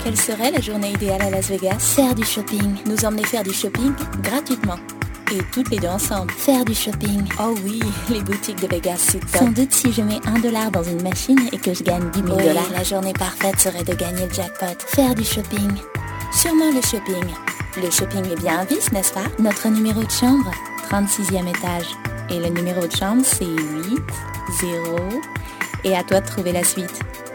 Quelle serait la journée idéale à Las Vegas? Faire du shopping. Nous emmener faire du shopping gratuitement. Et toutes les deux ensemble. Faire du shopping. Oh oui, les boutiques de Vegas, c'est top. Sans doute si je mets $1 dans une machine et que je gagne 10 000 $. Oui, la journée parfaite serait de gagner le jackpot. Faire du shopping. Sûrement le shopping. Le shopping est bien un vice, n'est-ce pas? Notre numéro de chambre, 36e étage. Et le numéro de chambre, c'est 8, 0. Et à toi de trouver la suite.